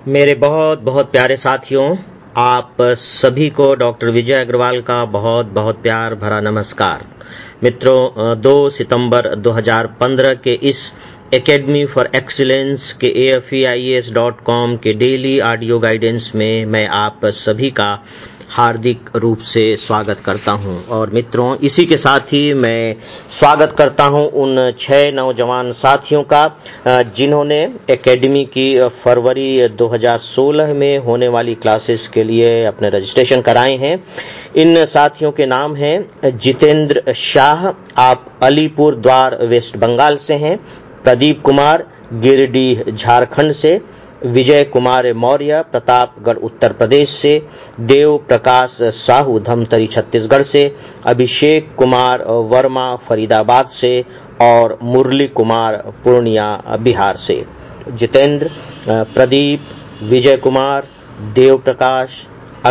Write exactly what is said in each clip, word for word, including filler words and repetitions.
मेरे बहुत बहुत प्यारे साथियों, आप सभी को डॉक्टर विजय अग्रवाल का बहुत बहुत प्यार भरा नमस्कार। मित्रों, दो सितंबर दो हज़ार पंद्रह के इस एकेडमी फॉर एक्सीलेंस के A F E I A S dot com के डेली ऑडियो गाइडेंस में मैं आप सभी का हार्दिक रूप से स्वागत करता हूं। और मित्रों, इसी के साथ ही मैं स्वागत करता हूं उन छह नौजवान साथियों का जिन्होंने एकेडमी की फरवरी दो हज़ार सोलह में होने वाली क्लासेस के लिए अपने रजिस्ट्रेशन कराए हैं। इन साथियों के नाम हैं जितेंद्र शाह, आप अलीपुर द्वार वेस्ट बंगाल से हैं। प्रदीप कुमार, गिरिडीह झारखंड से। विजय कुमार मौर्य, प्रतापगढ़ उत्तर प्रदेश से। देव प्रकाश साहू, धमतरी छत्तीसगढ़ से। अभिषेक कुमार वर्मा, फरीदाबाद से। और मुरली कुमार, पूर्णिया बिहार से। जितेंद्र, प्रदीप, विजय कुमार, देव प्रकाश,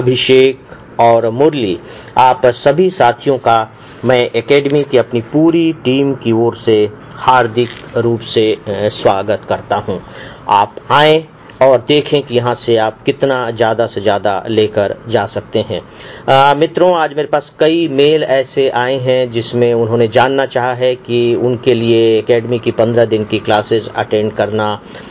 अभिषेक और मुरली, आप सभी साथियों का मैं एकेडमी की अपनी पूरी टीम की ओर से हार्दिक रूप से स्वागत करता हूं। आप आएं और देखें कि यहां से आप कितना ज्यादा से ज्यादा लेकर जा सकते हैं। आ, मित्रों, आज मेरे पास कई मेल ऐसे आए हैं जिसमें उन्होंने जानना चाहा है कि उनके लिए एकेडमी की पंद्रह दिन की क्लासेस अटेंड करना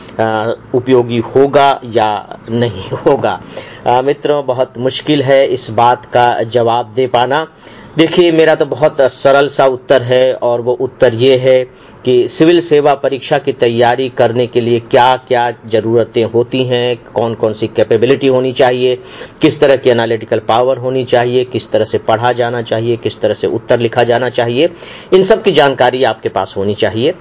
आ, उपयोगी होगा या नहीं होगा। आ, मित्रों, बहुत मुश्किल है इस बात का जवाब दे पाना। देखिए, मेरा तो बहुत सरल सा उत्तर है और वो उत्तर ये है कि सिविल सेवा परीक्षा की तैयारी करने के लिए क्या क्या जरूरतें होती हैं, कौन कौन सी कैपेबिलिटी होनी चाहिए, किस तरह की एनालिटिकल पावर होनी चाहिए, किस तरह से पढ़ा जाना चाहिए, किस तरह से उत्तर लिखा जाना चाहिए, इन सब की जानकारी आपके पास होनी चाहिए।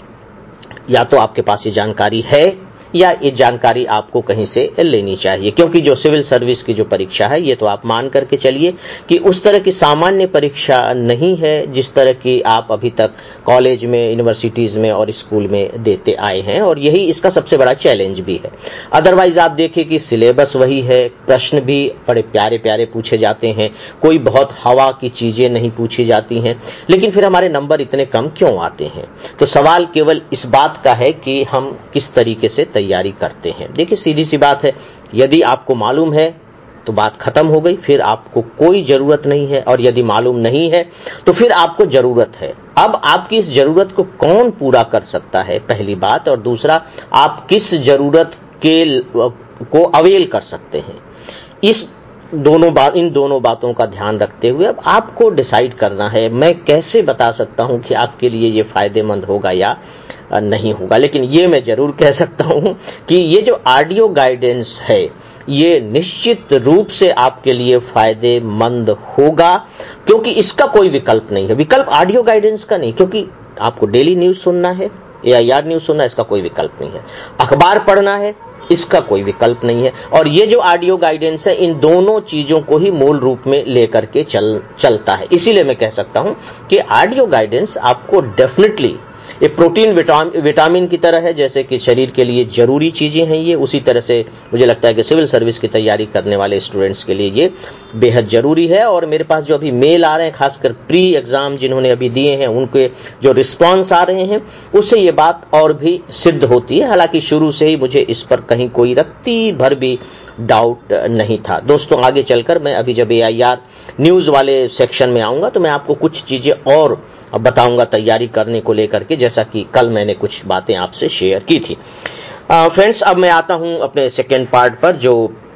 या तो आपके पास ये जानकारी है या ये जानकारी आपको कहीं से लेनी चाहिए, क्योंकि जो सिविल सर्विस की जो परीक्षा है ये तो आप मान करके चलिए कि उस तरह की सामान्य परीक्षा नहीं है जिस तरह की आप अभी तक कॉलेज में, यूनिवर्सिटीज में और स्कूल में देते आए हैं, और यही इसका सबसे बड़ा चैलेंज भी है। अदरवाइज आप देखिए कि सिलेबस वही है, प्रश्न भी बड़े प्यारे प्यारे पूछे जाते हैं, कोई बहुत हवा की चीजें नहीं पूछी जाती हैं, लेकिन फिर हमारे नंबर इतने कम क्यों आते हैं? तो सवाल केवल इस बात का है कि हम किस तरीके से तैयारी करते हैं। देखिए, सीधी सी बात है, यदि आपको मालूम है तो बात खत्म हो गई, फिर आपको कोई जरूरत नहीं है, और यदि मालूम नहीं है तो फिर आपको जरूरत है। अब आपकी इस जरूरत को कौन पूरा कर सकता है, पहली बात, और दूसरा, आप किस जरूरत के को अवेल कर सकते हैं, इस दोनों बात इन दोनों बातों का ध्यान रखते हुए अब आपको डिसाइड करना है। मैं कैसे बता सकता हूं कि आपके लिए ये फायदेमंद होगा या नहीं होगा, लेकिन ये मैं जरूर कह सकता हूं कि ये जो ऑडियो गाइडेंस है ये निश्चित रूप से आपके लिए फायदेमंद होगा, क्योंकि इसका कोई विकल्प नहीं है। विकल्प ऑडियो गाइडेंस का नहीं, क्योंकि आपको डेली न्यूज सुनना है या यार न्यूज सुनना है, इसका कोई विकल्प नहीं है। अखबार पढ़ना है, इसका कोई विकल्प नहीं है। और ये जो ऑडियो गाइडेंस है, इन दोनों चीजों को ही मूल रूप में लेकर के चल चलता है। इसीलिए मैं कह सकता हूं कि ऑडियो गाइडेंस आपको डेफिनेटली ये प्रोटीन विटामिन की तरह है, जैसे कि शरीर के लिए जरूरी चीजें हैं ये, उसी तरह से मुझे लगता है कि सिविल सर्विस की तैयारी करने वाले स्टूडेंट्स के लिए ये बेहद जरूरी है। और मेरे पास जो अभी मेल आ रहे हैं, खासकर प्री एग्जाम जिन्होंने अभी दिए हैं, उनके जो रिस्पांस आ रहे हैं, उससे ये बात और भी सिद्ध होती है। हालांकि शुरू से ही मुझे इस पर कहीं कोई रत्ती भर भी डाउट नहीं था। दोस्तों, आगे चलकर मैं अभी जब ए आई आर न्यूज वाले सेक्शन में आऊंगा तो मैं आपको कुछ चीजें और बताऊंगा तैयारी करने को लेकर के, जैसा कि कल मैंने कुछ बातें आपसे शेयर की थी। फ्रेंड्स, अब मैं आता हूं अपने सेकेंड पार्ट पर, जो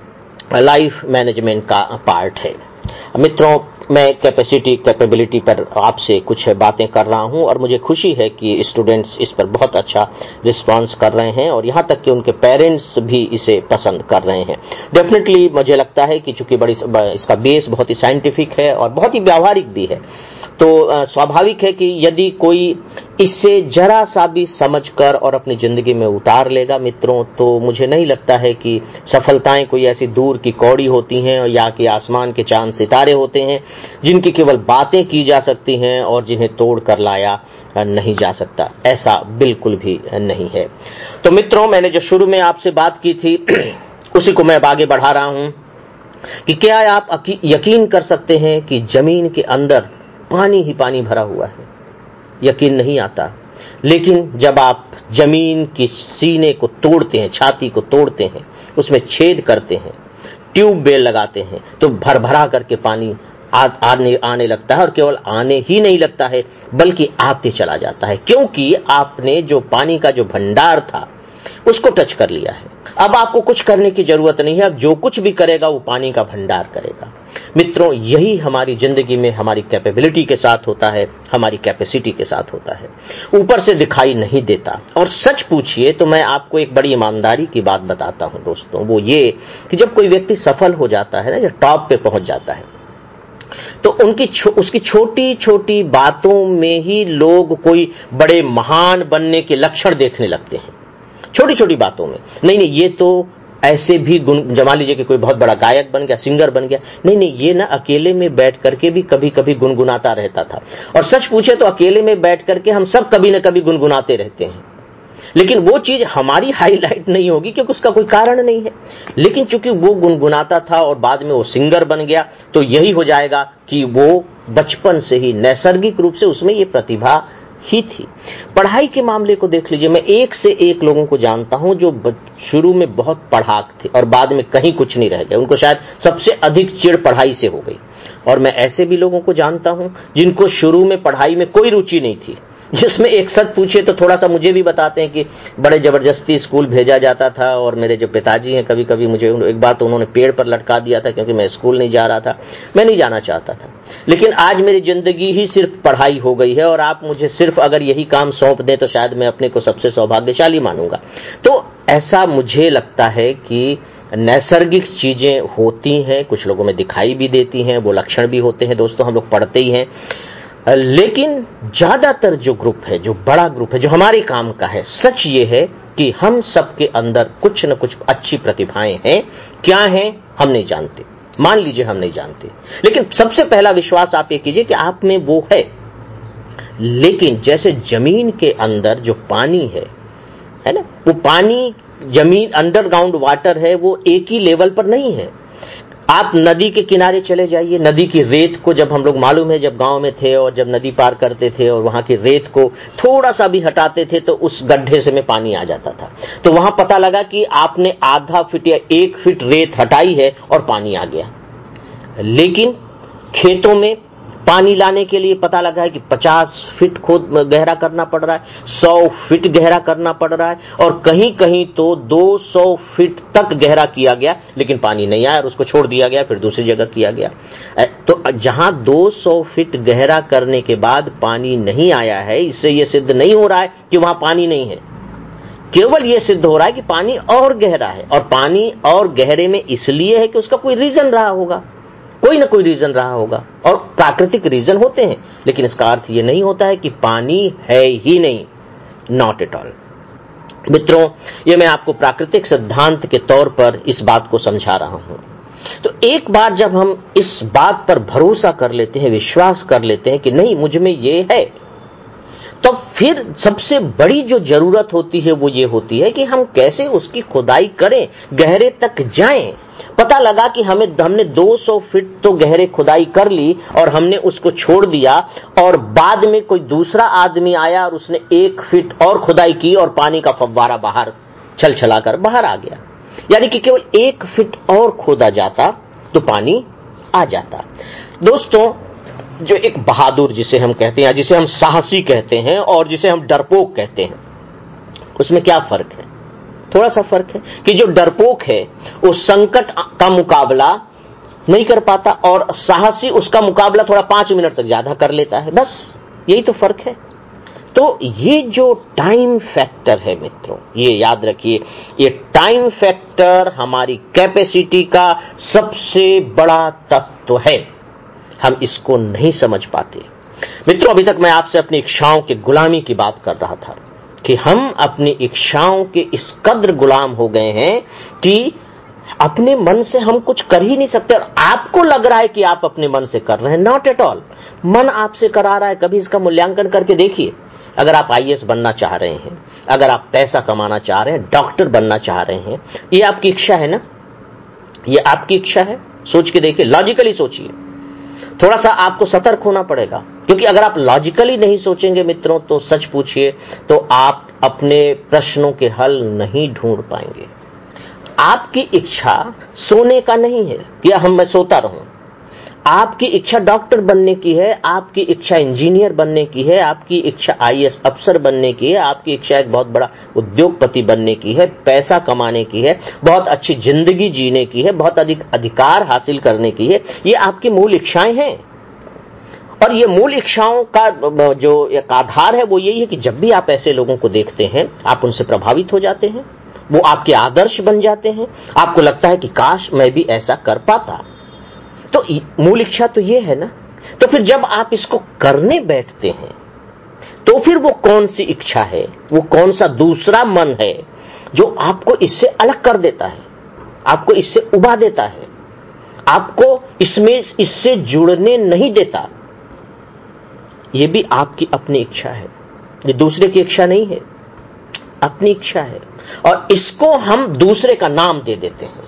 लाइफ मैनेजमेंट का पार्ट है। मित्रों, मैं कैपेसिटी कैपेबिलिटी पर आपसे कुछ बातें कर रहा हूं, और मुझे खुशी है कि स्टूडेंट्स इस पर बहुत अच्छा रिस्पांस कर रहे हैं, और यहां तक कि उनके पेरेंट्स भी इसे पसंद कर रहे हैं। डेफिनेटली मुझे लगता है कि चूंकि बड़ी इसका बेस बहुत ही साइंटिफिक है और बहुत ही व्यावहारिक भी है, तो स्वाभाविक है कि यदि कोई इससे जरा सा भी समझकर और अपनी जिंदगी में उतार लेगा मित्रों, तो मुझे नहीं लगता है कि सफलताएं कोई ऐसी दूर की कौड़ी होती हैं या कि आसमान के चांद सितारे होते हैं जिनकी केवल बातें की जा सकती हैं और जिन्हें तोड़ कर लाया नहीं जा सकता। ऐसा बिल्कुल भी नहीं है। तो मित्रों, मैंने जो शुरू में आपसे बात की थी उसी को मैं आगे बढ़ा रहा हूं कि क्या आप यकीन कर सकते हैं कि जमीन के अंदर पानी ही पानी भरा हुआ है? यकीन नहीं आता। लेकिन जब आप जमीन की सीने को तोड़ते हैं, छाती को तोड़ते हैं, उसमें छेद करते हैं, ट्यूबवेल लगाते हैं, तो भर भरा करके पानी आ, आने आने लगता है। और केवल आने ही नहीं लगता है बल्कि आते चला जाता है, क्योंकि आपने जो पानी का जो भंडार था उसको टच कर लिया है। अब आपको कुछ करने की जरूरत नहीं है, अब जो कुछ भी करेगा वो पानी का भंडार करेगा। मित्रों, यही हमारी जिंदगी में हमारी कैपेबिलिटी के साथ होता है, हमारी कैपेसिटी के साथ होता है, ऊपर से दिखाई नहीं देता। और सच पूछिए तो मैं आपको एक बड़ी ईमानदारी की बात बताता हूं दोस्तों, वो ये कि जब कोई व्यक्ति सफल हो जाता है ना, जब टॉप पे पहुंच जाता है, तो उनकी छो, उसकी छोटी छोटी बातों में ही लोग कोई बड़े महान बनने के लक्षण देखने लगते हैं। छोटी छोटी बातों में, नहीं नहीं ये तो ऐसे भी गुण, जमा लीजिए कि कोई बहुत बड़ा गायक बन गया, सिंगर बन गया, नहीं नहीं ये ना अकेले में बैठ करके भी कभी कभी गुनगुनाता रहता था। और सच पूछे तो अकेले में बैठ करके हम सब कभी ना कभी गुनगुनाते रहते हैं, लेकिन वो चीज हमारी हाईलाइट नहीं होगी क्योंकि उसका कोई कारण नहीं है। लेकिन चूंकि वो गुनगुनाता था और बाद में वो सिंगर बन गया, तो यही हो जाएगा कि वो बचपन से ही नैसर्गिक रूप से उसमें ये प्रतिभा ही थी। पढ़ाई के मामले को देख लीजिए, मैं एक से एक लोगों को जानता हूं जो शुरू में बहुत पढ़ाक थे और बाद में कहीं कुछ नहीं रह गए, उनको शायद सबसे अधिक चिढ़ पढ़ाई से हो गई। और मैं ऐसे भी लोगों को जानता हूं जिनको शुरू में पढ़ाई में कोई रुचि नहीं थी, जिसमें एक सच पूछे तो थोड़ा सा मुझे भी बताते हैं कि बड़े जबरदस्ती स्कूल भेजा जाता था। और मेरे जो पिताजी हैं, कभी कभी मुझे एक बार तो उन्होंने पेड़ पर लटका दिया था क्योंकि मैं स्कूल नहीं जा रहा था, मैं नहीं जाना चाहता था। लेकिन आज मेरी जिंदगी ही सिर्फ पढ़ाई हो गई है और आप मुझे सिर्फ अगर यही काम सौंप दें तो शायद मैं अपने को सबसे सौभाग्यशाली मानूंगा। तो ऐसा मुझे लगता है कि नैसर्गिक चीजें होती हैं, कुछ लोगों में दिखाई भी देती हैं, वो लक्षण भी होते हैं दोस्तों, हम लोग पढ़ते ही हैं। लेकिन ज्यादातर जो ग्रुप है, जो बड़ा ग्रुप है, जो हमारे काम का है, सच ये है कि हम सबके अंदर कुछ न कुछ अच्छी प्रतिभाएं हैं। क्या हैं हम नहीं जानते, मान लीजिए हम नहीं जानते, लेकिन सबसे पहला विश्वास आप ये कीजिए कि आप में वो है। लेकिन जैसे जमीन के अंदर जो पानी है है ना, वो पानी जमीन अंडरग्राउंड वाटर है, वो एक ही लेवल पर नहीं है। आप नदी के किनारे चले जाइए, नदी की रेत को, जब हम लोग मालूम है जब गांव में थे और जब नदी पार करते थे और वहां की रेत को थोड़ा सा भी हटाते थे तो उस गड्ढे से में पानी आ जाता था। तो वहां पता लगा कि आपने आधा फीट या एक फीट रेत हटाई है और पानी आ गया। लेकिन खेतों में पानी लाने के लिए पता लगा है कि पचास फीट खोद गहरा करना पड़ रहा है, सौ फीट गहरा करना पड़ रहा है, और कहीं कहीं तो दो सौ फीट तक गहरा किया गया, लेकिन पानी नहीं आया और उसको छोड़ दिया गया, फिर दूसरी जगह किया गया। तो जहां दो सौ फीट गहरा करने के बाद पानी नहीं आया है, इससे यह सिद्ध नहीं हो रहा है कि वहां पानी नहीं है, केवल यह सिद्ध हो रहा है कि पानी और गहरा है। और पानी और गहरे में इसलिए है कि उसका कोई रीजन रहा होगा, कोई ना कोई रीजन रहा होगा, और प्राकृतिक रीजन होते हैं, लेकिन इसका अर्थ यह नहीं होता है कि पानी है ही नहीं, नॉट एट ऑल। मित्रों, यह मैं आपको प्राकृतिक सिद्धांत के तौर पर इस बात को समझा रहा हूं। तो एक बार जब हम इस बात पर भरोसा कर लेते हैं, विश्वास कर लेते हैं कि नहीं मुझ में यह है, तो फिर सबसे बड़ी जो जरूरत होती है वो ये होती है कि हम कैसे उसकी खुदाई करें, गहरे तक जाएं। पता लगा कि हमें हमने दो सौ फीट तो गहरे खुदाई कर ली और हमने उसको छोड़ दिया, और बाद में कोई दूसरा आदमी आया और उसने एक फीट और खुदाई की और पानी का फव्वारा बाहर छल छलाकर बाहर आ गया। यानी कि केवल एक फीट और खोदा जाता तो पानी आ जाता। दोस्तों, जो एक बहादुर जिसे हम कहते हैं, जिसे हम साहसी कहते हैं और जिसे हम डरपोक कहते हैं, उसमें क्या फर्क है? थोड़ा सा फर्क है कि जो डरपोक है वो संकट का मुकाबला नहीं कर पाता और साहसी उसका मुकाबला थोड़ा पांच मिनट तक ज्यादा कर लेता है, बस यही तो फर्क है। तो ये जो टाइम फैक्टर है मित्रों, ये याद रखिए, ये टाइम फैक्टर हमारी कैपेसिटी का सबसे बड़ा तत्व है। हम इसको नहीं समझ पाते। मित्रों, अभी तक मैं आपसे अपनी इच्छाओं की गुलामी की बात कर रहा था कि हम अपनी इच्छाओं के इस कद्र गुलाम हो गए हैं कि अपने मन से हम कुछ कर ही नहीं सकते। और आपको लग रहा है कि आप अपने मन से कर रहे हैं, नॉट एट ऑल। मन आपसे करा रहा है। कभी इसका मूल्यांकन करके देखिए। अगर आप आई ए एस बनना चाह रहे हैं, अगर आप पैसा कमाना चाह रहे हैं, डॉक्टर बनना चाह रहे हैं, ये आपकी इच्छा है ना? ये आपकी इच्छा है? सोच के देखिए, लॉजिकली सोचिए। थोड़ा सा आपको सतर्क होना पड़ेगा। क्योंकि अगर आप लॉजिकली नहीं सोचेंगे मित्रों, तो सच पूछिए तो आप अपने प्रश्नों के हल नहीं ढूंढ पाएंगे। आपकी इच्छा सोने का नहीं है कि हम मैं सोता रहूं। आपकी इच्छा डॉक्टर बनने की है, आपकी इच्छा इंजीनियर बनने की है, आपकी इच्छा आईएएस अफसर बनने की है, आपकी इच्छा एक बहुत बड़ा उद्योगपति बनने की है, पैसा कमाने की है, बहुत अच्छी जिंदगी जीने की है, बहुत अधिक अधिकार हासिल करने की है। ये आपकी मूल इच्छाएं हैं। और ये मूल इच्छाओं का जो एक आधार है वो यही है कि जब भी आप ऐसे लोगों को देखते हैं, आप उनसे प्रभावित हो जाते हैं, वो आपके आदर्श बन जाते हैं, आपको लगता है कि काश मैं भी ऐसा कर पाता। तो मूल इच्छा तो ये है ना। तो फिर जब आप इसको करने बैठते हैं, तो फिर वो कौन सी इच्छा है, वो कौन सा दूसरा मन है जो आपको इससे अलग कर देता है, आपको इससे उबा देता है, आपको इसमें इससे जुड़ने नहीं देता। ये भी आपकी अपनी इच्छा है, ये दूसरे की इच्छा नहीं है, अपनी इच्छा है। और इसको हम दूसरे का नाम दे देते हैं,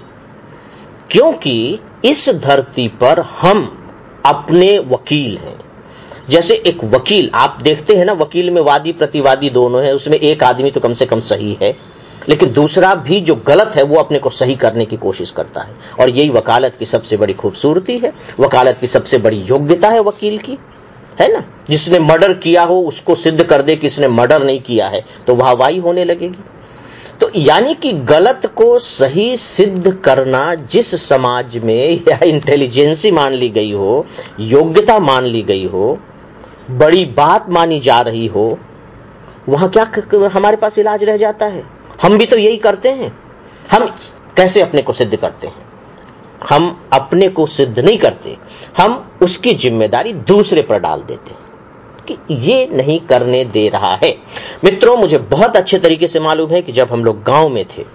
क्योंकि इस धरती पर हम अपने वकील हैं। जैसे एक वकील, आप देखते हैं ना, वकील में वादी प्रतिवादी दोनों है, उसमें एक आदमी तो कम से कम सही है, लेकिन दूसरा भी जो गलत है वो अपने को सही करने की कोशिश करता है। और यही वकालत की सबसे बड़ी खूबसूरती है, वकालत की सबसे बड़ी योग्यता है वकील की, है ना। जिसने मर्डर किया हो उसको सिद्ध कर दे कि इसने मर्डर नहीं किया है, तो वाहवाही होने लगेगी। तो यानी कि गलत को सही सिद्ध करना जिस समाज में या इंटेलिजेंसी मान ली गई हो, योग्यता मान ली गई हो, बड़ी बात मानी जा रही हो, वहां क्या हमारे पास इलाज रह जाता है। हम भी तो यही करते हैं। हम कैसे अपने को सिद्ध करते हैं? हम अपने को सिद्ध नहीं करते, हम उसकी जिम्मेदारी दूसरे पर डाल देते हैं कि ये नहीं करने दे रहा है। मित्रों, मुझे बहुत अच्छे तरीके से मालूम है कि जब हम लोग गांव में थे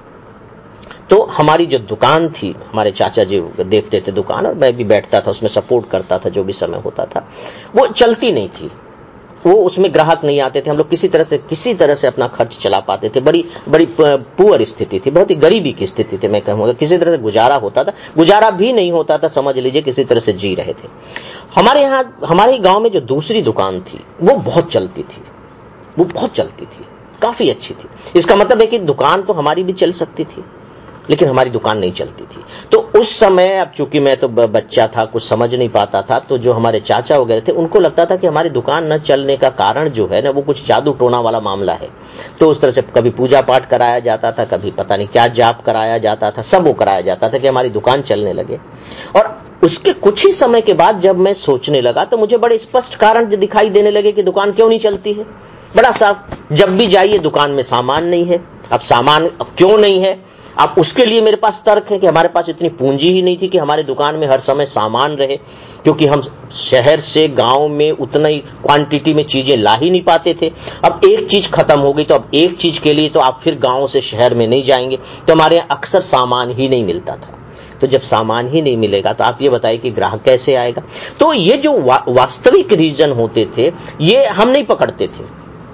तो हमारी जो दुकान थी, हमारे चाचा जी देखते थे दुकान, और मैं भी बैठता था उसमें, सपोर्ट करता था जो भी समय होता था। वो चलती नहीं थी, वो उसमें ग्राहक नहीं आते थे। हम लोग किसी तरह से किसी तरह से अपना खर्च चला पाते थे। बड़ी बड़ी पुअर स्थिति थी, बहुत ही गरीबी की स्थिति थी, मैं कहूंगा। किसी तरह से गुजारा होता था, गुजारा भी नहीं होता था, समझ लीजिए किसी तरह से जी रहे थे। हमारे यहां, हमारे गांव में जो दूसरी दुकान थी वो बहुत चलती थी, वो बहुत चलती थी, काफी अच्छी थी। इसका मतलब है कि दुकान तो हमारी भी चल सकती थी, लेकिन हमारी दुकान नहीं चलती थी। तो उस समय, अब चूंकि मैं तो बच्चा था, कुछ समझ नहीं पाता था, तो जो हमारे चाचा वगैरह थे उनको लगता था कि हमारी दुकान न चलने का कारण जो है ना, वो कुछ जादू टोना वाला मामला है। तो उस तरह से कभी पूजा पाठ कराया जाता था, कभी पता नहीं क्या जाप कराया जाता था, सब वो कराया जाता था कि हमारी दुकान चलने लगे। और उसके कुछ ही समय के बाद जब मैं सोचने लगा तो मुझे बड़े स्पष्ट कारण दिखाई देने लगे कि दुकान क्यों नहीं चलती है। बड़ा साफ, जब भी जाइए दुकान में सामान नहीं है। अब सामान अब क्यों नहीं है? अब उसके लिए मेरे पास तर्क है कि हमारे पास इतनी पूंजी ही नहीं थी कि हमारी दुकान में हर समय सामान रहे, क्योंकि हम शहर से गांव में उतना ही क्वांटिटी में चीजें ला ही नहीं पाते थे। अब एक चीज खत्म हो गई तो अब एक चीज के लिए तो आप फिर गांव से शहर में नहीं जाएंगे, तो हमारे यहां अक्सर सामान ही नहीं मिलता था। तो जब सामान ही नहीं मिलेगा तो आप ये बताइए कि ग्राहक कैसे आएगा? तो ये जो वा, वास्तविक रीजन होते थे, ये हम नहीं पकड़ते थे,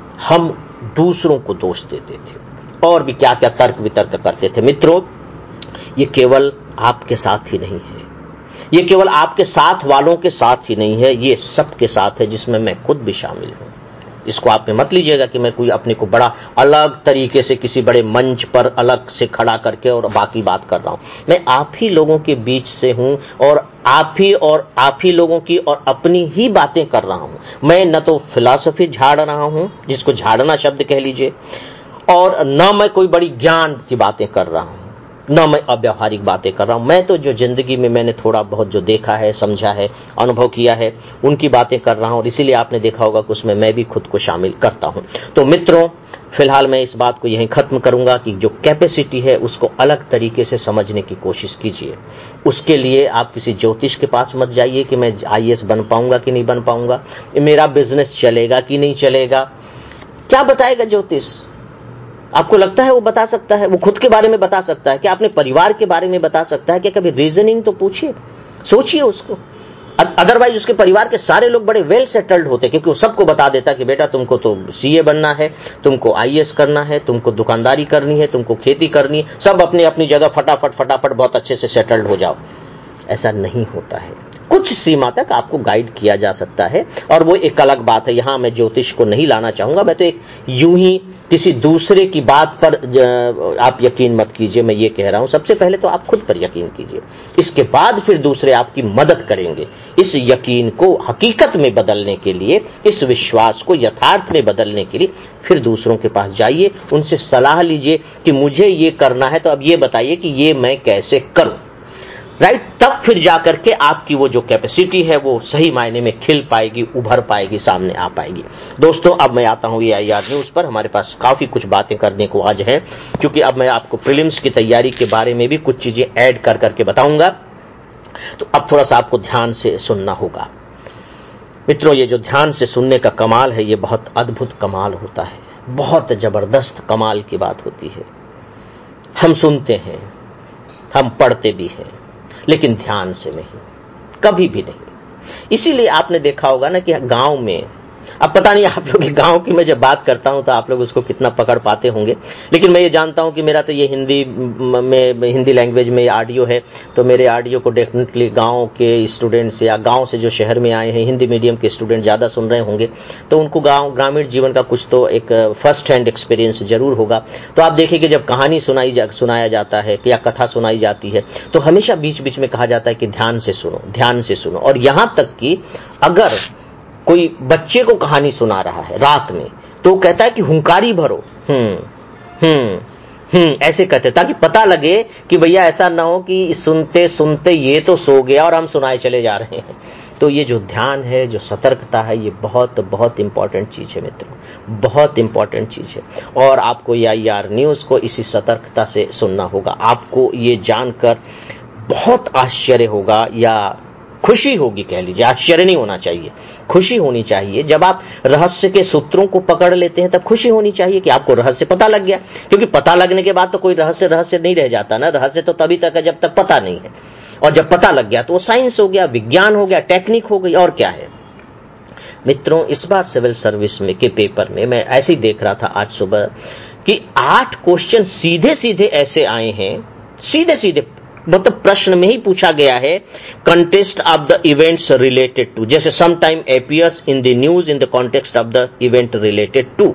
हम दूसरों को दोष देते थे और भी क्या क्या तर्क वितर्क करते थे। मित्रों, ये केवल आपके साथ ही नहीं है, ये केवल आपके साथ वालों के साथ ही नहीं है, ये सबके साथ है, जिसमें मैं खुद भी शामिल हूं। इसको आप में मत लीजिएगा कि मैं कोई अपने को बड़ा अलग तरीके से किसी बड़े मंच पर अलग से खड़ा करके और बाकी बात कर रहा हूं। मैं आप ही लोगों के बीच से हूं और आप ही और आप ही लोगों की और अपनी ही बातें कर रहा हूं। मैं न तो फिलॉसफी झाड़ रहा हूं, जिसको झाड़ना शब्द कह लीजिए, और न मैं कोई बड़ी ज्ञान की बातें कर रहा हूं, न मैं अव्यावहारिक बातें कर रहा हूं। मैं तो जो जिंदगी में मैंने थोड़ा बहुत जो देखा है, समझा है, अनुभव किया है, उनकी बातें कर रहा हूं। और इसीलिए आपने देखा होगा कि उसमें मैं भी खुद को शामिल करता हूं। तो मित्रों, फिलहाल मैं इस बात को यहीं खत्म करूंगा कि जो कैपेसिटी है उसको अलग तरीके से समझने की कोशिश कीजिए। उसके लिए आप किसी ज्योतिष के पास मत जाइए कि मैं आईएएस बन पाऊंगा कि नहीं बन पाऊंगा, मेरा बिजनेस चलेगा कि नहीं चलेगा। क्या बताएगा ज्योतिष? आपको लगता है वो बता सकता है? वो खुद के बारे में बता सकता है? क्या अपने परिवार के बारे में बता सकता है? क्या कभी रीजनिंग तो पूछिए, सोचिए उसको। अदरवाइज उसके परिवार के सारे लोग बड़े वेल सेटल्ड होते, क्योंकि वो सबको बता देता कि बेटा तुमको तो सीए बनना है, तुमको आईएएस करना है, तुमको दुकानदारी करनी है, तुमको खेती करनी है, सब अपनी अपनी जगह फटाफट फटाफट बहुत अच्छे से सेटल्ड हो जाओ। ऐसा नहीं होता है। कुछ सीमा तक आपको गाइड किया जा सकता है, और वो एक अलग बात है। यहां मैं ज्योतिष को नहीं लाना चाहूंगा, मैं तो एक यूं ही किसी दूसरे की बात पर आप यकीन मत कीजिए, मैं ये कह रहा हूं। सबसे पहले तो आप खुद पर यकीन कीजिए, इसके बाद फिर दूसरे आपकी मदद करेंगे। इस यकीन को हकीकत में बदलने के लिए, इस विश्वास को यथार्थ में बदलने के लिए फिर दूसरों के पास जाइए, उनसे सलाह लीजिए कि मुझे ये करना है, तो अब ये बताइए कि ये मैं कैसे करूं, राइट। तब फिर जाकर के आपकी वो जो कैपेसिटी है वो सही मायने में खिल पाएगी, उभर पाएगी, सामने आ पाएगी। दोस्तों, अब मैं आता हूं ए आई आर न्यूज पर। हमारे पास काफी कुछ बातें करने को आज है, क्योंकि अब मैं आपको प्रीलिम्स की तैयारी के बारे में भी कुछ चीजें ऐड कर करके बताऊंगा, तो अब थोड़ा सा आपको ध्यान से सुनना होगा। मित्रों, ये जो ध्यान से सुनने का कमाल है, ये बहुत अद्भुत कमाल होता है, बहुत जबरदस्त कमाल की बात होती है। हम सुनते हैं, हम पढ़ते भी हैं, लेकिन ध्यान से नहीं, कभी भी नहीं। इसीलिए आपने देखा होगा ना कि गांव में, अब पता नहीं आप लोग गांव की मैं जब बात करता हूं तो आप लोग उसको कितना पकड़ पाते होंगे, लेकिन मैं ये जानता हूं कि मेरा तो ये हिंदी में, हिंदी लैंग्वेज में ऑडियो है, तो मेरे ऑडियो को डेफिनेटली गांव के स्टूडेंट्स या गांव से जो शहर में आए हैं हिंदी मीडियम के स्टूडेंट ज्यादा सुन रहे होंगे, तो उनको गांव ग्रामीण जीवन का कुछ तो एक फर्स्ट हैंड एक्सपीरियंस जरूर होगा। तो आप देखिए कि जब कहानी सुनाई जा, सुनाया जाता है या कथा सुनाई जाती है, तो हमेशा बीच बीच में कहा जाता है कि ध्यान से सुनो, ध्यान से सुनो। और यहां तक कि अगर कोई बच्चे को कहानी सुना रहा है रात में, तो कहता है कि हुंकारी भरो, हम्म हम्म हम्म ऐसे कहते, ताकि पता लगे कि भैया ऐसा ना हो कि सुनते सुनते ये तो सो गया और हम सुनाए चले जा रहे हैं। तो ये जो ध्यान है, जो सतर्कता है, ये बहुत बहुत इंपॉर्टेंट चीज है मित्रों, बहुत इंपॉर्टेंट चीज है। और आपको ए आई आर न्यूज को इसी सतर्कता से सुनना होगा। आपको ये जानकर बहुत आश्चर्य होगा, या खुशी होगी, कह लीजिए, आश्चर्य नहीं होना चाहिए, खुशी होनी चाहिए। जब आप रहस्य के सूत्रों को पकड़ लेते हैं तब खुशी होनी चाहिए कि आपको रहस्य पता लग गया, क्योंकि पता लगने के बाद तो कोई रहस्य रहस्य नहीं रह जाता ना। रहस्य तो तभी तक है जब तक पता नहीं है, और जब पता लग गया तो वो साइंस हो गया, विज्ञान हो गया, टेक्निक हो गई, और क्या है। मित्रों, इस बार सिविल सर्विस में के पेपर में मैं ऐसे ही देख रहा था आज सुबह कि आठ क्वेश्चन सीधे सीधे ऐसे आए हैं, सीधे सीधे मतलब प्रश्न में ही पूछा गया है, contest of the events related to, जैसे some time appears in the news in the context of the event related to.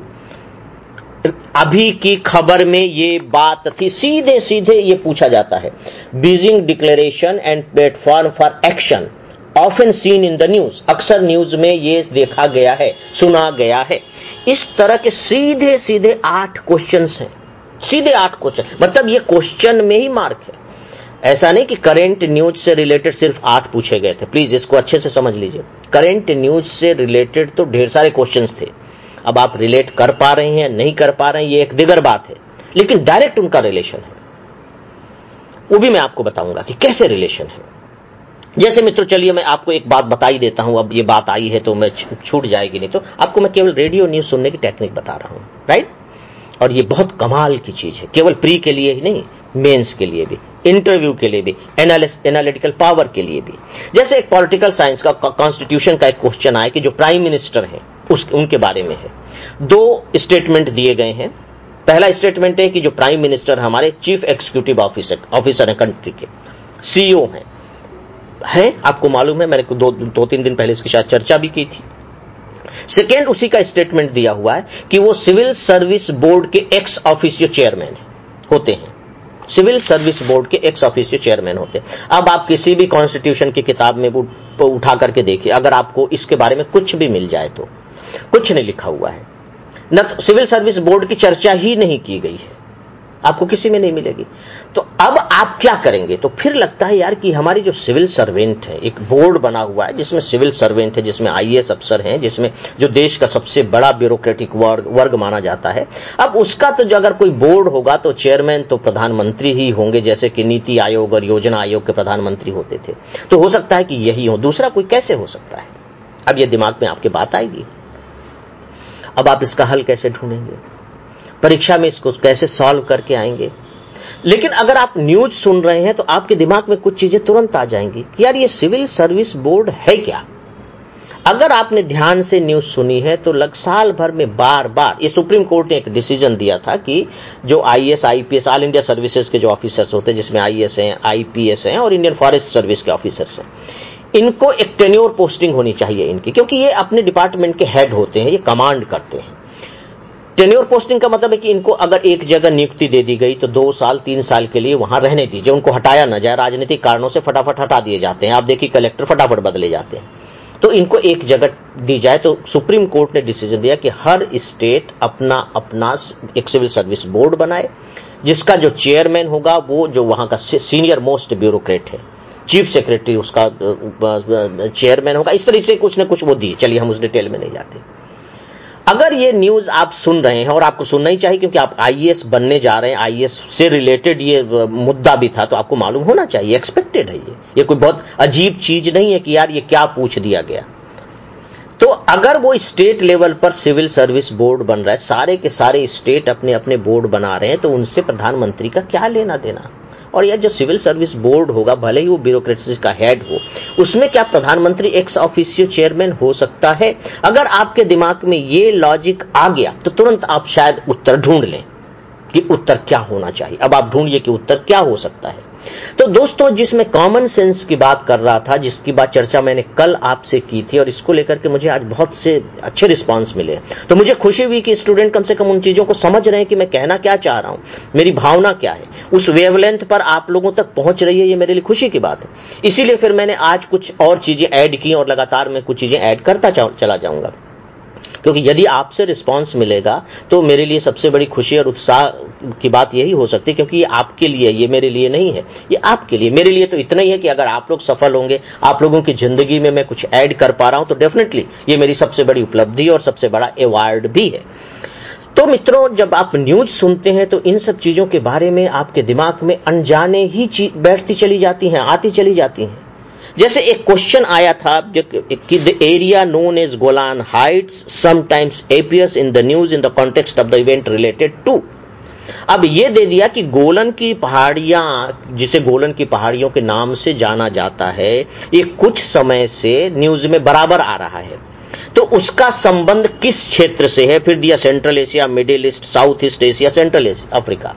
अभी की खबर में ये बात थी, सीधे सीधे ये पूछा जाता है। Beijing declaration and platform for action often seen in the news, अक्सर न्यूज में ये देखा गया है, सुना गया है। इस तरह के सीधे सीधे आठ क्वेश्चन हैं, सीधे आठ क्वेश्चन, मतलब ये क्वेश्चन में ही मार्क है। ऐसा नहीं कि करंट न्यूज से रिलेटेड सिर्फ आठ पूछे गए थे, प्लीज इसको अच्छे से समझ लीजिए। करंट न्यूज से रिलेटेड तो ढेर सारे क्वेश्चंस थे। अब आप रिलेट कर पा रहे हैं, नहीं कर पा रहे हैं, ये एक दिगर बात है, लेकिन डायरेक्ट उनका रिलेशन है, वो भी मैं आपको बताऊंगा कि कैसे रिलेशन है। जैसे मित्रों, चलिए मैं आपको एक बात बता ही देता हूं, अब ये बात आई है तो मैं छूट जाएगी नहीं, तो आपको मैं केवल रेडियो न्यूज सुनने की टेक्निक बता रहा हूं, राइट। और ये बहुत कमाल की चीज है, केवल प्री के लिए ही नहीं, मेंस के लिए भी, इंटरव्यू के लिए भी, एनालिटिकल पावर के लिए भी। जैसे एक पॉलिटिकल साइंस का, कॉन्स्टिट्यूशन का एक क्वेश्चन आया कि जो प्राइम मिनिस्टर हैं उस उनके बारे में है। दो स्टेटमेंट दिए गए हैं। पहला स्टेटमेंट है कि जो प्राइम मिनिस्टर हमारे चीफ एग्जीक्यूटिव ऑफिसर ऑफिसर है कंट्री के, सीईओ हैं है आपको मालूम है, मैंने दो, दो तीन दिन पहले इसकी शायद चर्चा भी की थी। सेकेंड, उसी का स्टेटमेंट दिया हुआ है कि वो सिविल सर्विस बोर्ड के एक्स ऑफिशियो चेयरमैन होते हैं, सिविल सर्विस बोर्ड के एक्स ऑफिशियो चेयरमैन होते हैं। अब आप किसी भी कॉन्स्टिट्यूशन की किताब में उठा करके देखिए, अगर आपको इसके बारे में कुछ भी मिल जाए तो कुछ नहीं लिखा हुआ है, न तो सिविल सर्विस बोर्ड की चर्चा ही नहीं की गई है, आपको किसी में नहीं मिलेगी। तो अब आप क्या करेंगे? तो फिर लगता है यार कि हमारी जो सिविल सर्वेंट है, एक बोर्ड बना हुआ है जिसमें सिविल सर्वेंट है, जिसमें आईएएस अफसर हैं, जिसमें जो देश का सबसे बड़ा ब्यूरोक्रेटिक वर्ग वर्ग माना जाता है, अब उसका तो जो अगर कोई बोर्ड होगा तो चेयरमैन तो प्रधानमंत्री ही होंगे, जैसे कि नीति आयोग और योजना आयोग के प्रधानमंत्री होते थे। तो हो सकता है कि यही हो, दूसरा कोई कैसे हो सकता है? अब यह दिमाग में आपके बात आएगी। अब आप इसका हल कैसे ढूंढेंगे? परीक्षा में इसको कैसे सॉल्व करके आएंगे? लेकिन अगर आप न्यूज सुन रहे हैं तो आपके दिमाग में कुछ चीजें तुरंत आ जाएंगी कि यार ये सिविल सर्विस बोर्ड है क्या। अगर आपने ध्यान से न्यूज सुनी है तो लग साल भर में बार बार ये सुप्रीम कोर्ट ने एक डिसीजन दिया था कि जो IAS IPS all India services के जो ऑफिसर्स होते हैं, जिसमें आईएएस हैं, आईपीएस हैं और इंडियन फॉरेस्ट सर्विस के ऑफिसर्स हैं, इनको एक टेन्योर पोस्टिंग होनी चाहिए इनकी, क्योंकि ये अपने डिपार्टमेंट के हेड होते हैं, ये कमांड करते हैं। टेन्योर पोस्टिंग का मतलब है कि इनको अगर एक जगह नियुक्ति दे दी गई तो दो साल तीन साल के लिए वहां रहने दीजिए, उनको हटाया ना जाए। राजनीतिक कारणों से फटाफट हटा दिए जाते हैं, आप देखिए कलेक्टर फटाफट बदले जाते हैं। तो इनको एक जगह दी जाए। तो सुप्रीम कोर्ट ने डिसीजन दिया कि हर स्टेट अपना अपना एक सिविल सर्विस बोर्ड बनाए, जिसका जो चेयरमैन होगा वो जो वहां का सीनियर मोस्ट ब्यूरोक्रेट है, चीफ सेक्रेटरी उसका चेयरमैन होगा। इस तरह से कुछ ना कुछ वो दिए। चलिए हम उस डिटेल में नहीं जाते। अगर ये न्यूज आप सुन रहे हैं, और आपको सुनना ही चाहिए क्योंकि आप आईएएस बनने जा रहे हैं, आईएएस से रिलेटेड ये मुद्दा भी था, तो आपको मालूम होना चाहिए, एक्सपेक्टेड है ये ये कोई बहुत अजीब चीज नहीं है कि यार ये क्या पूछ दिया गया। तो अगर वो स्टेट लेवल पर सिविल सर्विस बोर्ड बन रहा है, सारे के सारे स्टेट अपने अपने बोर्ड बना रहे हैं, तो उनसे प्रधानमंत्री का क्या लेना देना। और यह जो सिविल सर्विस बोर्ड होगा, भले ही वो ब्यूरोक्रेसी का हेड हो, उसमें क्या प्रधानमंत्री एक्स ऑफिशियो चेयरमैन हो सकता है? अगर आपके दिमाग में ये लॉजिक आ गया तो तुरंत आप शायद उत्तर ढूंढ लें कि उत्तर क्या होना चाहिए। अब आप ढूंढिए कि उत्तर क्या हो सकता है। तो दोस्तों, जिसमें कॉमन सेंस की बात कर रहा था, जिसकी बात चर्चा मैंने कल आपसे की थी, और इसको लेकर के मुझे आज बहुत से अच्छे रिस्पांस मिले, तो मुझे खुशी हुई कि स्टूडेंट कम से कम उन चीजों को समझ रहे हैं कि मैं कहना क्या चाह रहा हूं, मेरी भावना क्या है, उस वेवलेंथ पर आप लोगों तक पहुंच रही है। ये मेरे लिए खुशी की बात है। इसीलिए फिर मैंने आज कुछ और चीजें ऐड की, और लगातार मैं कुछ चीजें ऐड करता चला जाऊंगा, क्योंकि यदि आपसे रिस्पांस मिलेगा तो मेरे लिए सबसे बड़ी खुशी और उत्साह की बात यही हो सकती है, क्योंकि ये आपके लिए, ये मेरे लिए नहीं है, ये आपके लिए। मेरे लिए तो इतना ही है कि अगर आप लोग सफल होंगे, आप लोगों की जिंदगी में मैं कुछ ऐड कर पा रहा हूं, तो डेफिनेटली ये मेरी सबसे बड़ी उपलब्धि और सबसे बड़ा अवार्ड भी है। तो मित्रों, जब आप न्यूज सुनते हैं तो इन सब चीजों के बारे में आपके दिमाग में अनजाने ही बैठती चली जाती हैं, आती चली जाती हैं। जैसे एक क्वेश्चन आया था कि the area known as Golan Heights sometimes appears in the news in the context of the event related to. अब यह दे दिया कि गोलन की पहाड़ियां, जिसे गोलन की पहाड़ियों के नाम से जाना जाता है, ये कुछ समय से न्यूज में बराबर आ रहा है। तो उसका संबंध किस क्षेत्र से है? फिर दिया Central Asia, Middle East, South East Asia, Central Africa.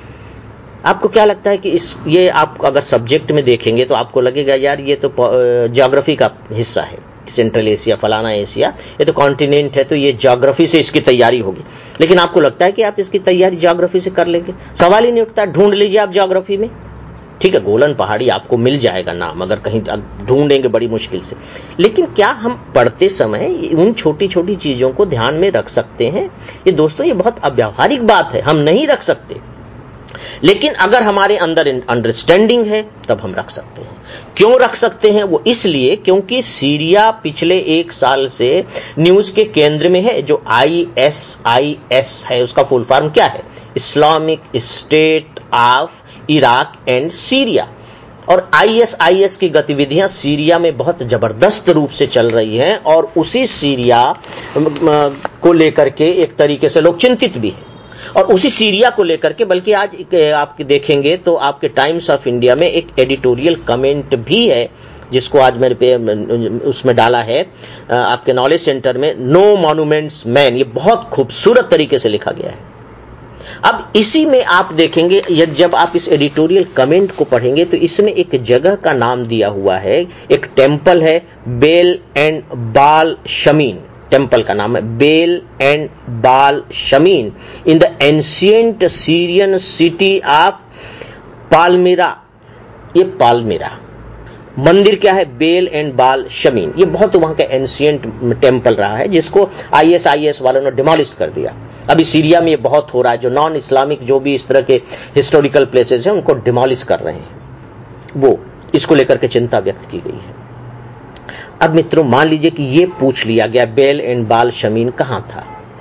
आपको क्या लगता है कि इस ये आप अगर सब्जेक्ट में देखेंगे तो आपको लगेगा यार ये तो ज्योग्राफी का हिस्सा है, सेंट्रल एशिया, फलाना एशिया, ये तो कॉन्टिनेंट है, तो ये ज्योग्राफी से इसकी तैयारी होगी। लेकिन आपको लगता है कि आप इसकी तैयारी ज्योग्राफी से कर लेंगे? सवाल ही नहीं उठता। ढूंढ लीजिए आप ज्योग्राफी में, ठीक है, गोलन पहाड़ी आपको मिल जाएगा नाम, अगर कहीं ढूंढेंगे बड़ी मुश्किल से। लेकिन क्या हम पढ़ते समय उन छोटी छोटी चीजों को ध्यान में रख सकते हैं? ये दोस्तों, ये बहुत अव्यावहारिक बात है, हम नहीं रख सकते। लेकिन अगर हमारे अंदर अंडरस्टैंडिंग है तब हम रख सकते हैं। क्यों रख सकते हैं? वो इसलिए क्योंकि सीरिया पिछले एक साल से न्यूज के केंद्र में है। जो आई एस आई एस है, उसका फुल फॉर्म क्या है? Islamic State of Iraq and Syria. और आई एस आई एस की गतिविधियां सीरिया में बहुत जबरदस्त रूप से चल रही हैं, और उसी सीरिया को लेकर के एक तरीके से लोग चिंतित भी हैं। और उसी सीरिया को लेकर के, बल्कि आज आप देखेंगे तो आपके टाइम्स ऑफ इंडिया में एक एडिटोरियल कमेंट भी है, जिसको आज मेरे पे उसमें डाला है आपके नॉलेज सेंटर में, नो मॉन्यूमेंट्स मैन। ये बहुत खूबसूरत तरीके से लिखा गया है। अब इसी में आप देखेंगे, जब आप इस एडिटोरियल कमेंट को पढ़ेंगे तो इसमें एक जगह का नाम दिया हुआ है, एक टेंपल है, बेल एंड बाल शमीन। टेंपल का नाम है Bel and Baalshamin in the ancient Syrian city of Palmyra. ये पालमिरा मंदिर क्या है? बेल एंड बाल शमीन। ये बहुत वहां का एंशिएंट टेंपल रहा है, जिसको आईएसआईएस वालों ने डिमोलिश कर दिया। अभी सीरिया में ये बहुत हो रहा है, जो नॉन इस्लामिक जो भी इस तरह के हिस्टोरिकल प्लेसेस हैं उनको डिमोलिश कर रहे हैं। वो इसको लेकर के चिंता व्यक्त की गई है। अब मित्रों, मान लीजिए कि ये पूछ लिया गया बेल एंड बाल शमीन कहां था।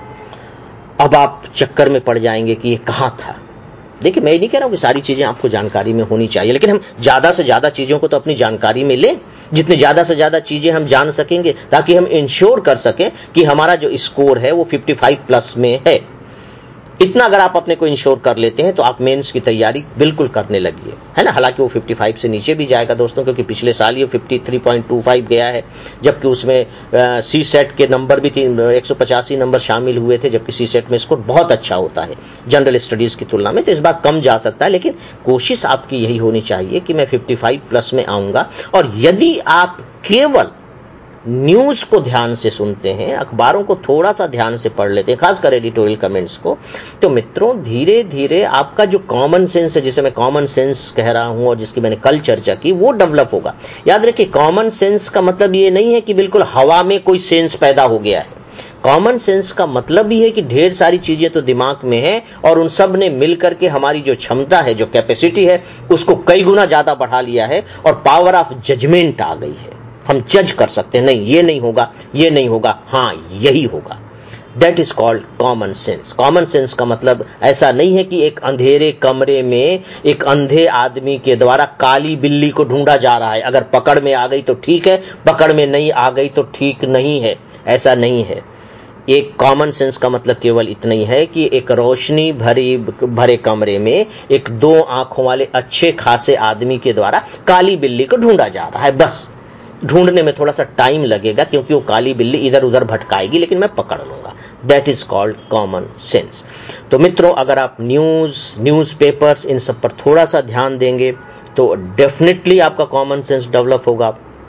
अब आप चक्कर में पड़ जाएंगे कि ये कहां था। देखिए, मैं ये नहीं कह रहा हूं कि सारी चीजें आपको जानकारी में होनी चाहिए, लेकिन हम ज्यादा से ज्यादा चीजों को तो अपनी जानकारी में लें। जितने ज्यादा से ज्यादा चीजें हम जान सकेंगे, ताकि हम इंश्योर कर सकें कि हमारा जो स्कोर है वो पचपन प्लस में है। इतना अगर आप अपने को इंश्योर कर लेते हैं तो आप मेंस की तैयारी बिल्कुल करने लगिए, है ना। हालांकि वो पचपन से नीचे भी जाएगा दोस्तों, क्योंकि पिछले साल ये तिरेपन पॉइंट दो पाँच गया है, जबकि उसमें सी सेट के नंबर भी एक सौ पचासी नंबर शामिल हुए थे, जबकि सी सेट में स्कोर बहुत अच्छा होता है जनरल स्टडीज की तुलना में। तो इस बार कम जा सकता है, लेकिन कोशिश आपकी यही होनी चाहिए कि मैं पचपन प्लस में आऊंगा। और यदि आप केवल न्यूज को ध्यान से सुनते हैं, अखबारों को थोड़ा सा ध्यान से पढ़ लेते हैं, खासकर एडिटोरियल कमेंट्स को, तो मित्रों धीरे धीरे आपका जो कॉमन सेंस है, जिसे मैं कॉमन सेंस कह रहा हूं और जिसकी मैंने कल चर्चा की, वो डेवलप होगा। याद रखिए, कॉमन सेंस का मतलब ये नहीं है कि बिल्कुल हवा में कोई सेंस पैदा हो गया है। कॉमन सेंस का मतलब भी है कि ढेर सारी चीजें तो दिमाग में है और उन सब ने मिलकर के हमारी जो क्षमता है, जो कैपेसिटी है, उसको कई गुना ज्यादा बढ़ा लिया है और पावर ऑफ जजमेंट आ गई है। हम जज कर सकते हैं, नहीं ये नहीं होगा, ये नहीं होगा, हां यही होगा। That is called common sense. Common sense का मतलब ऐसा नहीं है कि एक अंधेरे कमरे में एक अंधे आदमी के द्वारा काली बिल्ली को ढूंढा जा रहा है, अगर पकड़ में आ गई तो ठीक है, पकड़ में नहीं आ गई तो ठीक नहीं है। ऐसा नहीं है। एक कॉमन सेंस का मतलब केवल इतना ही है कि एक रोशनी भरी भरे कमरे में एक दो आंखों वाले अच्छे खासे आदमी के द्वारा काली बिल्ली को ढूंढा जा रहा है। बस ढूंढने में थोड़ा सा टाइम लगेगा, क्योंकि वो काली बिल्ली इधर उधर भटकाएगी, लेकिन मैं पकड़ लूंगा। That is called common sense. तो मित्रों, अगर आप न्यूज, न्यूज़पेपर्स, इन सब पर थोड़ा सा ध्यान देंगे तो डेफिनेटली आपका कॉमन सेंस डेवलप होगा।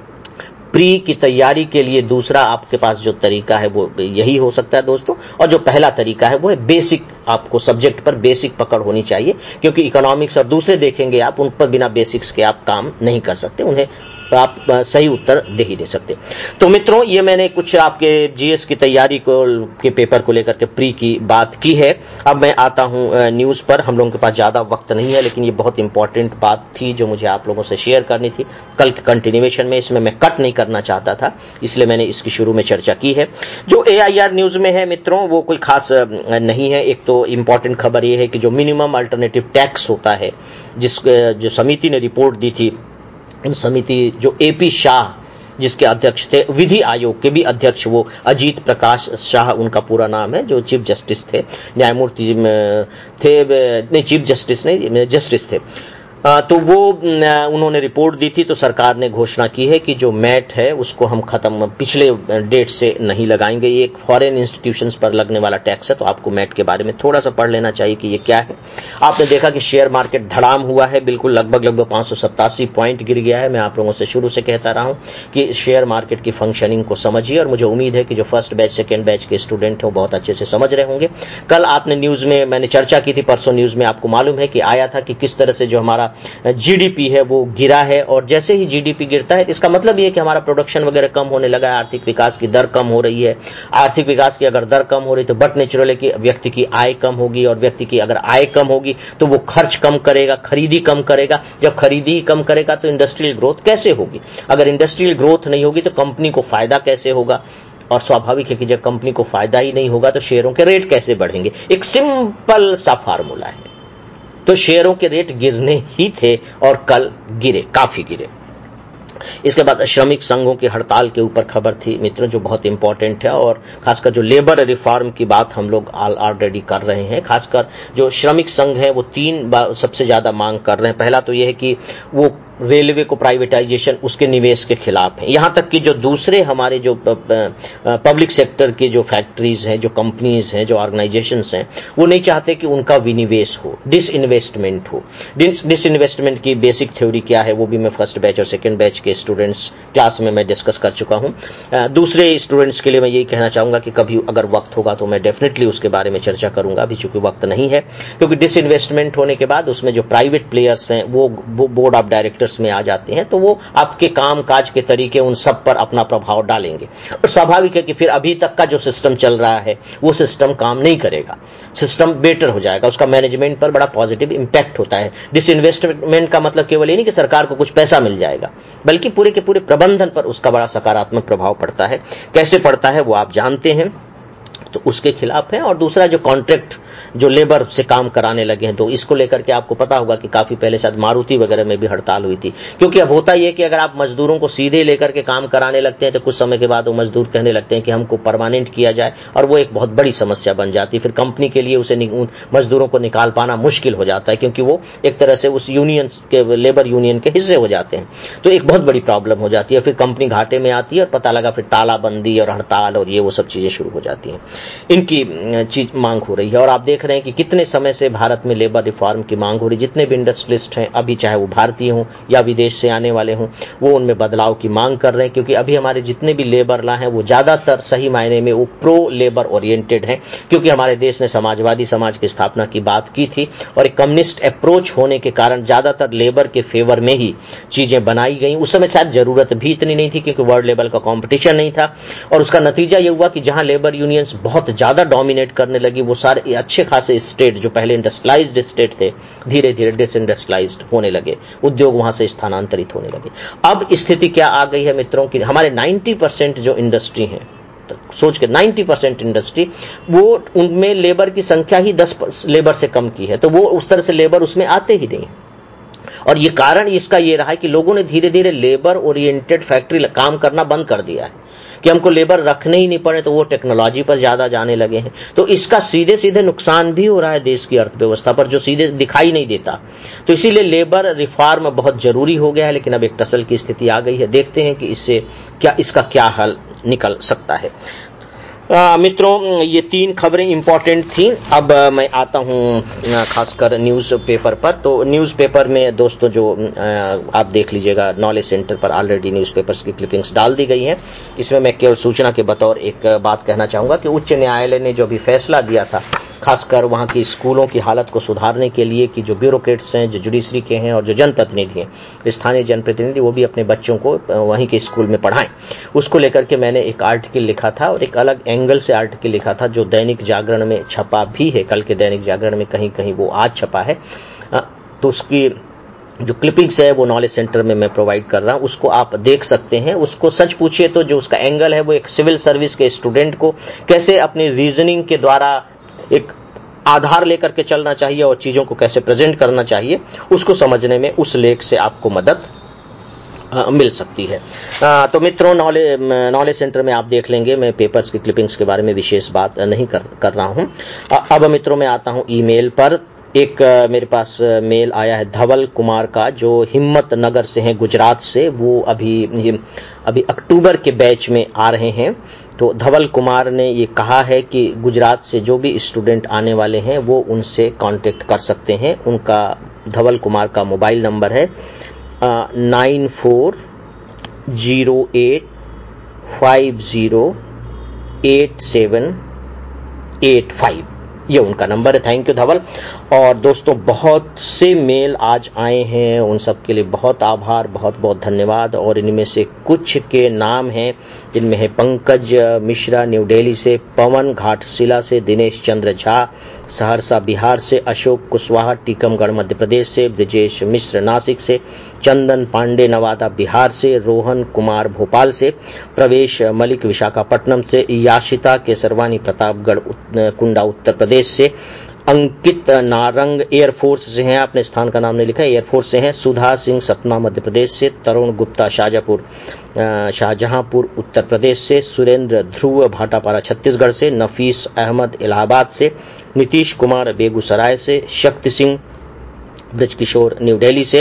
प्री की तैयारी के लिए दूसरा आपके पास जो तरीका है वो यही हो सकता है दोस्तों। और जो पहला तरीका है वो है बेसिक, आपको सब्जेक्ट पर बेसिक पकड़ होनी चाहिए, क्योंकि इकोनॉमिक्स और दूसरे देखेंगे आप, उन पर बिना बेसिक्स के आप काम नहीं कर सकते, उन्हें आप सही उत्तर दे ही दे सकते। तो मित्रों, ये मैंने कुछ आपके जीएस की तैयारी को के पेपर को लेकर के प्री की बात की है। अब मैं आता हूं न्यूज पर। हम लोगों के पास ज्यादा वक्त नहीं है, लेकिन ये बहुत इंपॉर्टेंट बात थी जो मुझे आप लोगों से शेयर करनी थी कल के कंटिन्यूएशन में। इसमें मैं कट नहीं करना चाहता था, इसलिए मैंने इसकी शुरू में चर्चा की है। जो एआईआर न्यूज में है मित्रों, वो कोई खास नहीं है। एक तो इंपॉर्टेंट खबर ये है कि जो मिनिमम अल्टरनेटिव टैक्स होता है, जिस जो समिति ने रिपोर्ट दी थी, समिति जो एपी शाह जिसके अध्यक्ष थे, विधि आयोग के भी अध्यक्ष वो अजीत प्रकाश शाह उनका पूरा नाम है, जो चीफ जस्टिस थे, न्यायमूर्ति थे, नहीं चीफ जस्टिस नहीं, जस्टिस थे। तो वो उन्होंने रिपोर्ट दी थी, तो सरकार ने घोषणा की है कि जो मैट है उसको हम खत्म पिछले डेट से नहीं लगाएंगे। ये एक फॉरेन इंस्टीट्यूशंस पर लगने वाला टैक्स है, तो आपको मैट के बारे में थोड़ा सा पढ़ लेना चाहिए कि ये क्या है। आपने देखा कि शेयर मार्केट धड़ाम हुआ है, बिल्कुल लगभग लगभग पांच सौ सत्तासी पॉइंट गिर गया है। मैं आप लोगों से शुरू से कहता रहा हूं कि शेयर मार्केट की फंक्शनिंग को समझिए, और मुझे उम्मीद है कि जो फर्स्ट बैच सेकेंड बैच के स्टूडेंट हैं वो बहुत अच्छे से समझ रहे होंगे। कल आपने न्यूज में, मैंने चर्चा की थी परसों न्यूज में, आपको मालूम है कि आया था कि किस तरह से जो हमारा जीडीपी है वो गिरा है, और जैसे ही जीडीपी गिरता है इसका मतलब ये है कि हमारा प्रोडक्शन वगैरह कम होने लगा है, आर्थिक विकास की दर कम हो रही है। आर्थिक विकास की अगर दर कम हो रही है तो बट नेचुरल है कि व्यक्ति की आय कम होगी, और व्यक्ति की अगर आय कम होगी तो वो खर्च कम करेगा, खरीदी कम करेगा। जब खरीदी कम करेगा तो इंडस्ट्रियल ग्रोथ कैसे होगी? अगर इंडस्ट्रियल ग्रोथ नहीं होगी तो कंपनी को फायदा कैसे होगा? और स्वाभाविक है कि जब कंपनी को फायदा ही नहीं होगा तो शेयरों के रेट कैसे बढ़ेंगे? एक सिंपल सा फार्मूला है। तो शेयरों के रेट गिरने ही थे और कल गिरे, काफी गिरे। इसके बाद श्रमिक संघों की हड़ताल के ऊपर खबर थी मित्रों, जो बहुत इंपॉर्टेंट है, और खासकर जो लेबर रिफॉर्म की बात हम लोग ऑलरेडी कर रहे हैं। खासकर जो श्रमिक संघ है वो तीन सबसे ज्यादा मांग कर रहे हैं। पहला तो यह है कि वो रेलवे को प्राइवेटाइजेशन, उसके निवेश के खिलाफ है। यहां तक कि जो दूसरे हमारे जो पब्लिक सेक्टर की जो फैक्ट्रीज हैं, जो कंपनीज हैं, जो ऑर्गेनाइजेशंस हैं, वो नहीं चाहते कि उनका विनिवेश हो, डिसइन्वेस्टमेंट हो। डिसइन्वेस्टमेंट की बेसिक थ्योरी क्या है वो भी मैं फर्स्ट बैच और सेकंड बैच के स्टूडेंट्स क्लास में मैं डिस्कस कर चुका हूं। दूसरे स्टूडेंट्स के लिए मैं यही कहना चाहूंगा कि कभी अगर वक्त होगा तो मैं डेफिनेटली उसके बारे में चर्चा करूंगा, अभी चूंकि वक्त नहीं है। क्योंकि डिसइन्वेस्टमेंट होने के बाद उसमें जो प्राइवेट प्लेयर्स हैं वो बोर्ड ऑफ डायरेक्टर में आ जाते हैं, तो वो आपके काम काज के तरीके उन सब पर अपना प्रभाव डालेंगे। और स्वाभाविक है कि फिर अभी तक का जो सिस्टम चल रहा है वो सिस्टम काम नहीं करेगा, सिस्टम बेटर हो जाएगा, उसका मैनेजमेंट पर बड़ा पॉजिटिव इंपैक्ट होता है। डिसइन्वेस्टमेंट का मतलब केवल ये नहीं कि सरकार को कुछ पैसा मिल जाएगा, बल्कि पूरे के पूरे प्रबंधन पर उसका बड़ा सकारात्मक प्रभाव पड़ता है। कैसे पड़ता है वो आप जानते हैं। तो उसके खिलाफ है। और दूसरा जो कॉन्ट्रैक्ट जो लेबर से काम कराने लगे हैं, तो इसको लेकर के आपको पता होगा कि काफी पहले शायद मारुति वगैरह में भी हड़ताल हुई थी। क्योंकि अब होता यह कि अगर आप मजदूरों को सीधे लेकर के काम कराने लगते हैं तो कुछ समय के बाद वो मजदूर कहने लगते हैं कि हमको परमानेंट किया जाए, और वो एक बहुत बड़ी समस्या बन जाती है। फिर कंपनी के लिए उसे मजदूरों को निकाल पाना मुश्किल हो जाता है, क्योंकि वो एक तरह से उस यूनियन के, लेबर यूनियन के हिस्से हो जाते हैं। तो एक बहुत बड़ी प्रॉब्लम हो जाती है। फिर कंपनी घाटे में आती है और पता लगा फिर तालाबंदी और हड़ताल और ये वो सब चीजें शुरू हो जाती हैं। इनकी चीज मांग हो रही है, और आप देख रहे हैं कि कितने समय से भारत में लेबर रिफॉर्म की मांग हो रही। जितने भी इंडस्ट्रियलिस्ट हैं अभी, चाहे वो भारतीय हों या विदेश से आने वाले हों, वो उनमें बदलाव की मांग कर रहे हैं। क्योंकि अभी हमारे जितने भी लेबर लॉ हैं वो ज्यादातर सही मायने में वो प्रो लेबर ओरिएंटेड हैं। क्योंकि हमारे देश ने समाजवादी समाज की स्थापना की बात की थी, और एक कम्युनिस्ट अप्रोच होने के कारण ज्यादातर लेबर के फेवर में ही चीजें बनाई गई। उस समय शायद जरूरत भी इतनी नहीं थी, क्योंकि वर्ल्ड लेवल का कंपटीशन नहीं था। और उसका नतीजा यह हुआ कि जहां लेबर यूनियंस बहुत ज्यादा डोमिनेट करने लगी, वो सारे अच्छे खासे स्टेट जो पहले इंडस्ट्रियलाइज्ड स्टेट थे, धीरे धीरे डिसइंडस्ट्रियलाइज्ड होने लगे, उद्योग वहां से स्थानांतरित होने लगे। अब स्थिति क्या आ गई है मित्रों की, हमारे नब्बे परसेंट जो इंडस्ट्री है, तो सोच के नब्बे परसेंट इंडस्ट्री, वो उनमें लेबर की संख्या ही दस लेबर से कम की है। तो वो उस तरह से लेबर उसमें आते ही नहीं। और ये कारण इसका ये रहा है कि लोगों ने धीरे धीरे लेबर ओरिएंटेड फैक्ट्री काम करना बंद कर दिया है कि हमको लेबर रखने ही नहीं पड़े, तो वो टेक्नोलॉजी पर ज्यादा जाने लगे हैं। तो इसका सीधे सीधे नुकसान भी हो रहा है देश की अर्थव्यवस्था पर, जो सीधे दिखाई नहीं देता। तो इसीलिए लेबर रिफॉर्म बहुत जरूरी हो गया है। लेकिन अब एक टसल की स्थिति आ गई है, देखते हैं कि इससे क्या, इसका क्या हल निकल सकता है। आ, मित्रों, ये तीन खबरें इंपॉर्टेंट थी। अब आ, मैं आता हूं खासकर न्यूज पेपर पर। तो न्यूज पेपर में दोस्तों जो आ, आप देख लीजिएगा, नॉलेज सेंटर पर ऑलरेडी न्यूज पेपर्स की क्लिपिंग्स डाल दी गई हैं। इसमें मैं केवल सूचना के बतौर एक बात कहना चाहूंगा कि उच्च न्यायालय ने जो भी फैसला दिया था, खासकर वहां की स्कूलों की हालत को सुधारने के लिए, कि जो ब्यूरोक्रेट्स हैं, जो जुडिशरी के हैं और जो जनप्रतिनिधि हैं, स्थानीय जनप्रतिनिधि, वो भी अपने बच्चों को वहीं के स्कूल में पढ़ाएं। उसको लेकर के मैंने एक आर्टिकल लिखा था, और एक अलग एंगल से आर्टिकल लिखा था जो दैनिक जागरण में छपा भी है। कल के दैनिक जागरण में कहीं कहीं वो आज छपा है। तो उसकी जो क्लिपिंग्स है वो नॉलेज सेंटर में मैं प्रोवाइड कर रहा हूं, उसको आप देख सकते हैं। उसको सच पूछिए तो जो उसका एंगल है वो एक सिविल सर्विस के स्टूडेंट को कैसे अपनी रीजनिंग के द्वारा एक आधार लेकर के चलना चाहिए और चीजों को कैसे प्रेजेंट करना चाहिए, उसको समझने में उस लेख से आपको मदद आ, मिल सकती है। आ, तो मित्रों, नॉलेज नॉलेज सेंटर में आप देख लेंगे, मैं पेपर्स की क्लिपिंग्स के बारे में विशेष बात नहीं कर, कर रहा हूं। आ, अब मित्रों मैं आता हूं ईमेल पर। एक आ, मेरे पास आ, मेल आया है धवल कुमार का, जो हिम्मत नगर से हैं, गुजरात से। वो अभी अभी अक्टूबर के बैच में आ रहे हैं। तो धवल कुमार ने ये कहा है कि गुजरात से जो भी स्टूडेंट आने वाले हैं वो उनसे कांटेक्ट कर सकते हैं। उनका, धवल कुमार का मोबाइल नंबर है nine four zero eight five zero eight seven eight five, ये उनका नंबर है। Thank you Dhawal. और दोस्तों, बहुत से मेल आज आए हैं, उन सब के लिए बहुत आभार, बहुत बहुत धन्यवाद। और इनमें से कुछ के नाम हैं, जिनमें है पंकज मिश्रा न्यू दिल्ली से, पवन घाटशिला से, दिनेश चंद्र झा सहरसा बिहार से, अशोक कुशवाहा टीकमगढ़ मध्य प्रदेश से, ब्रिजेश मिश्र नासिक से, चंदन पांडे नवादा बिहार से, रोहन कुमार भोपाल से, प्रवेश मलिक विशाखापट्टनम से, याशिता केसरवानी प्रतापगढ़ कुंडा उत्तर प्रदेश से, अंकित नारंग एयरफोर्स से हैं, आपने स्थान का नाम नहीं लिखा है, एयरफोर्स से हैं, सुधा सिंह सतना मध्य प्रदेश से, तरुण गुप्ता शाहजहांपुर शाहजहांपुर उत्तर प्रदेश से, सुरेंद्र ध्रुव भाटापारा छत्तीसगढ़ से, नफीस अहमद इलाहाबाद से, नीतीश कुमार बेगूसराय से, शक्ति सिंह ब्रजकिशोर न्यू दिल्ली से,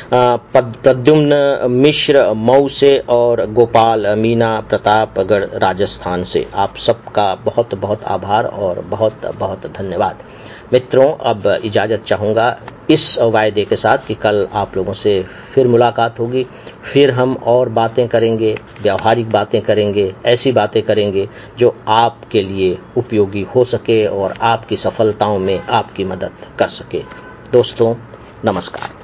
प्रद्युम्न मिश्र मऊ से, और गोपाल मीना प्रतापगढ़ राजस्थान से। आप सबका बहुत बहुत आभार और बहुत बहुत धन्यवाद। मित्रों, अब इजाजत चाहूंगा इस वायदे के साथ कि कल आप लोगों से फिर मुलाकात होगी, फिर हम और बातें करेंगे, व्यावहारिक बातें करेंगे, ऐसी बातें करेंगे जो आपके लिए उपयोगी हो सके और आपकी सफलताओं में आपकी मदद कर सके। दोस्तों, नमस्कार।